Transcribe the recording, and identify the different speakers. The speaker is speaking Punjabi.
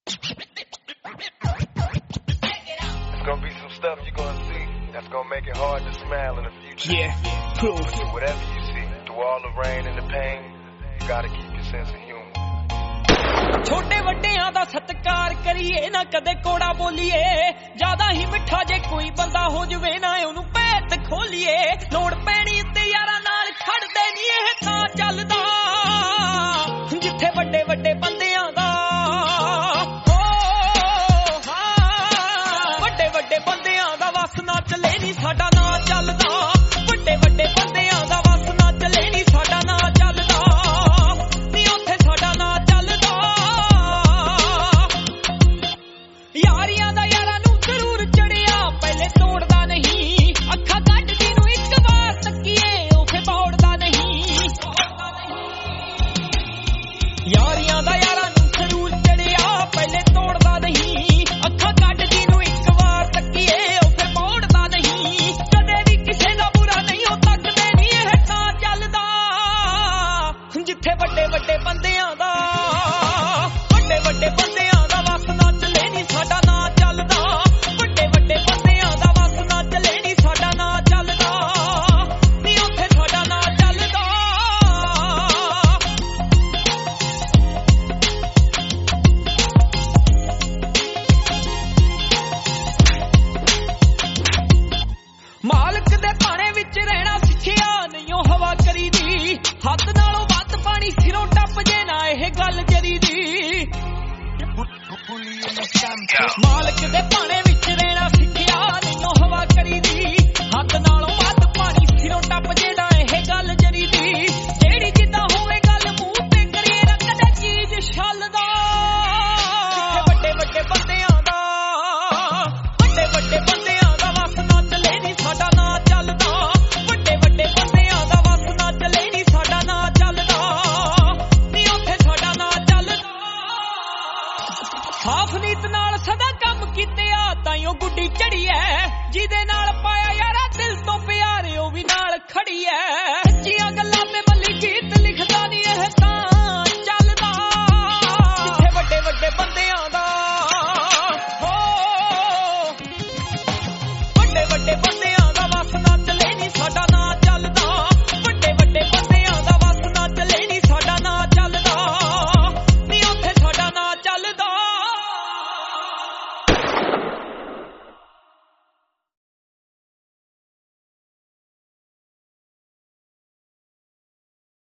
Speaker 1: gonna be some stuff you're gonna see that's gonna make it hard to smile in the future.
Speaker 2: Yeah, proof.
Speaker 1: Whatever you see, through all the rain and the pain, you gotta keep your sense of humor.
Speaker 2: ਛੋਟੇ ਵੱਡਿਆਂ ਦਾ ਸਤਿਕਾਰ ਕਰੀਏ ਨਾ ਕਦੇ ਕੋੜਾ ਬੋਲੀਏ ਜਿਆਦਾ ਹੀ ਮਿੱਠਾ ਜੇ ਕੋਈ ਬੰਦਾ ਹੋ ਜਵੇ ਨਾ ਉਹਨੂੰ ਭੇਤ ਖੋਲੀਏ ਲੋੜ ਪੈਣੀ ਤੇ ਯਾਰਾਂ ਨਾਲ ਖੜਦੇ ਨਹੀਂ ਇਹ ਤਾਂ ਚੱਲਦਾ ਜਿੱਥੇ ਵੱਡੇ ਵੱਡੇ ਬੰਦਿਆਂ ਦਾ ਵੱਡੇ ਵੱਡੇ ਬੰਦਿਆਂ ਦਾ ਵਸ ਨਾ ਚੱਲੇ ਨਹੀਂ ਸਾਡਾ ਨਾਂ ਚੱਲਦਾ ਵੱਡੇ ਵੱਡੇ ਬੰਦਿਆਂ ਦਾ ਵਸ ਨਾ ਚੱਲੇ ਨਹੀਂ ਸਾਡਾ ਨਾਂ ਚੱਲਦਾ ਨਹੀਂ ਉੱਥੇ ਸਾਡਾ ਨਾਂ ਚੱਲਦਾ ਯਾਰੀਆਂ ਦਾ ਯਾਰਾਂ ਨੂੰ ਜ਼ਰੂਰ ਚੜਿਆ ਪਹਿਲੇ ਤੋੜਦਾ ਨਹੀਂ ਅੱਖਾਂ ਕੱਢ ਦੀ ਨੂੰ ਇੱਕ ਵਾਰ ਤੱਕੀਏ ਉਹ ਫੇ ਤੋੜਦਾ ਨਹੀਂ ਯਾਰੀਆਂ ਦਾ ਯਾਰਾਂ ਨੂੰ ਜ਼ਰੂਰ ਚੜਿਆ ਪਹਿਲੇ ਤੋੜਦਾ ਨਹੀਂ ਅੱਖਾਂ ਕੱਢ ਦੀ ਨੂੰ ਇੱਕ ਵਾਰ ਤੱਕੀਏ ਉਹ ਫੇ ਤੋੜਦਾ ਨਹੀਂ ਕਦੇ ਵੀ ਕਿਸੇ ਦਾ ਬੁਰਾ ਨਹੀਂ ਹੋ ਤੱਕਦੇ ਨਹੀਂ ਇਹ ਤਾਂ ਚੱਲਦਾ ਜਿੱਥੇ ਵੱਡੇ ਵੱਡੇ ਬੰਦਿਆਂ ਦਾ ਵੱਡੇ ਵੱਡੇ ਬੰਦਿਆਂ ਦਾ ਵਸ ਨਾ ਚੱਲੇ ਨਹੀਂ ਸਾਡਾ ਨਾਂ ਚੱਲਦਾ ਵੱਡੇ ਵੱਡੇ ਬੰਦਿਆਂ ਦਾ ਵਸ ਨਾ ਚੱਲੇ ਨਹੀਂ ਸਾਡਾ ਨਾਂ ਚੱਲਦਾ ਨਹੀਂ ਉੱਥੇ ਸਾਡਾ ਨਾਂ ਚੱਲਦਾ ਮਾਲਕ ਦੇ ਭਾਣੇ ਵਿੱਚ ਰਹਿਣਾ ਸਿੱਖਿਆ ਨਹੀਂ ਉਹ ਹਵਾ ਕਰੀਦੀ ਹੱਦ ਨਾਲੋਂ ਵੱਧ ਪਾਣੀ ਸਿਰੋਂ ਟੱਪ ਜੇ ਨਾ ਇਹ ਗੱਲ ਜਰੀਦੀ ਮਾਲਕ ਦੇ ਭਾਣੇ ਵਿੱਚ ਰਹਿਣਾ ਸਿੱਖਿਆ ਨਹੀਂ ਉਹ ਹਵਾ ਕਰੀਦੀ ਹੱਦ ਨਾਲੋਂ ਵੱਧ ਪਾਣੀ ਸਿਰੋਂ ਟੱਪ ਜੇ ਨਾ ਇਹ ਗੱਲ ਜਰੀਦੀ ਜਿਹੜੀ ਜਿੱਦਾਂ ਹੋਵੇ ਗੱਲ ਮੂੰਹ ਤੇ ਕਰੀਏ ਨਾ ਕਦੇ ਚੀਜ਼ ਛੱਲਦਾ ਵੱਡੇ ਵੱਡੇ ਬੰਦਿਆਂ ਦਾ ਵੱਡੇ ਵੱਡੇ ਬੰਦਿਆਂ ਦਾ ਵਸ ਨਾ ਚੱਲੇ ਨਹੀਂ ਸਾਡਾ ਨਾਂ ਚੱਲਦਾ ਵੱਡੇ ਵੱਡੇ ਬੰਦਿਆਂ ਦਾ ਵਸ ਨਾ ਚੱਲੇ ਨਹੀਂ ਸਾਡਾ ਨਾਂ ਚੱਲਦਾ ਨਹੀਂ ਉੱਥੇ ਸਾਡਾ ਨਾਂ ਚੱਲਦਾ ਸਾਫ਼ ਨੀਤ ਨਾਲ ਸਦਾ ਕੰਮ ਕੀਤਿਆ ਤਾਈਓ ਗੁੱਡੀ ਚੜੀ ਐ ਜਿਹਦੇ ਨਾਲ ਪਾਇਆ ਯਾਰਾ ਦਿਲ ਤੋਂ ਪਿਆਰ ਉਹ ਵੀ ਨਾਲ ਖੜੀ ਐ ਸੱਚੀਆਂ ਗੱਲਾਂ ਤੇ ਮੱਲੀ ਗੀਤ ਲਿਖਦਾ ਨਹੀਂ ਇਹ